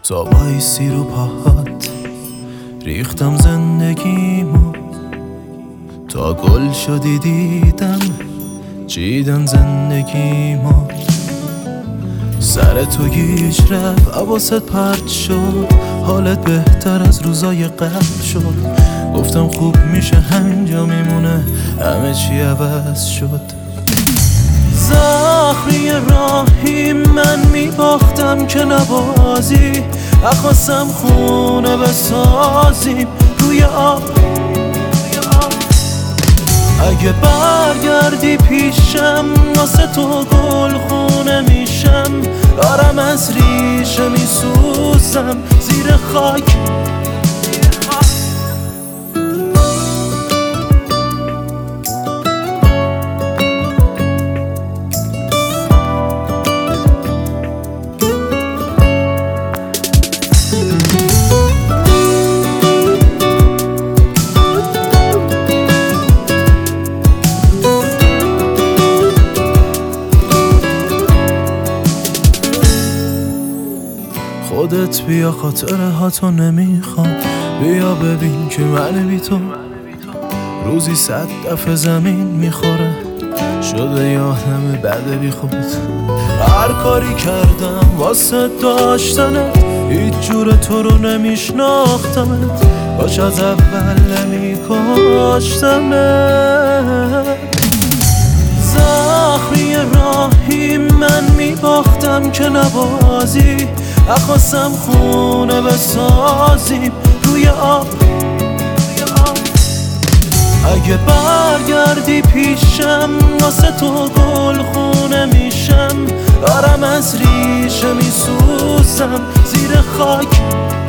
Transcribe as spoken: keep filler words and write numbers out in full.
تا وایسی رو پاهات ریختم زندگیمو، تا گل شدی دیدم چیدن زندگیمو. سر تو گیج رفت حواست پرت شد، حالت بهتر از روزای قبل شد. گفتم خوب میشه همینجا میمونه، همه چی عوض شد. زخمی راهی من میباختم که نبازی، نخواستم خونه بسازیم روی آب. اگه برگردی پیشم واسه تو گل خونه میشم، دارم از ریشه میسوزم زیر خاک. خودت بیا، خاطره هاتو نمیخوام. بیا ببین که من بی تو روزی صد دفعه زمین میخوره. شده یادم بده بی خود، هر کاری کردم واسه داشتنت، هیچ جور تو رو نمیشناختمت. باش از اول نمیکاشتمت. زخمی راهی من میباختم که نبازی، نخواستم خونه بسازیم روی آب. اگه برگردی پیشم واسه تو گل خونه میشم، دارم از ریشه میسوزم زیر خاک.